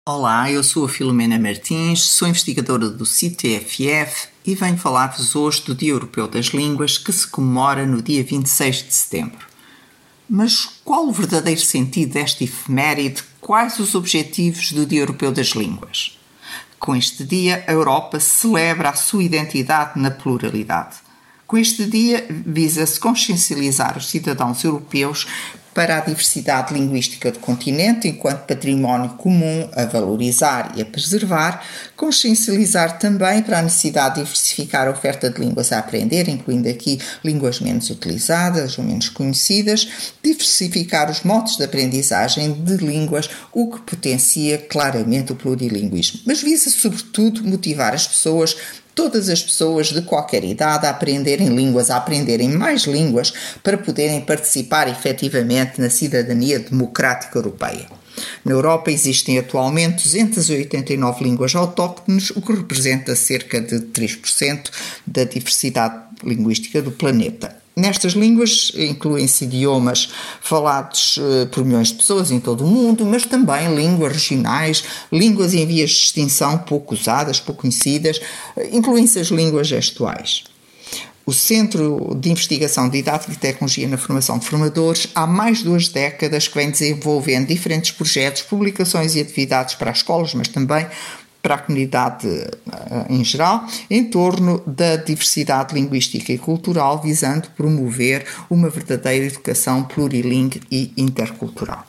Olá, eu sou a Filomena Martins, sou investigadora do CTFF e venho falar-vos hoje do Dia Europeu das Línguas, que se comemora no dia 26 de setembro. Mas qual o verdadeiro sentido desta efeméride? Quais os objetivos do Dia Europeu das Línguas? Com este dia, a Europa celebra a sua identidade na pluralidade. Com este dia, visa-se consciencializar os cidadãos europeus para a diversidade linguística do continente enquanto património comum a valorizar e a preservar, consciencializar também para a necessidade de diversificar a oferta de línguas a aprender, incluindo aqui línguas menos utilizadas ou menos conhecidas, diversificar os modos de aprendizagem de línguas, o que potencia claramente o plurilinguismo. Mas visa, sobretudo, motivar as pessoas, todas as pessoas de qualquer idade, a aprenderem línguas, a aprenderem mais línguas para poderem participar efetivamente na cidadania democrática europeia. Na Europa existem atualmente 289 línguas autóctones, o que representa cerca de 3% da diversidade linguística do planeta. Nestas línguas incluem-se idiomas falados por milhões de pessoas em todo o mundo, mas também línguas regionais, línguas em vias de extinção pouco usadas, pouco conhecidas, incluem-se as línguas gestuais. O Centro de Investigação de Didática e Tecnologia na Formação de Formadores há mais de 2 décadas que vem desenvolvendo diferentes projetos, publicações e atividades para as escolas, mas também para a comunidade em geral, em torno da diversidade linguística e cultural, visando promover uma verdadeira educação plurilingue e intercultural.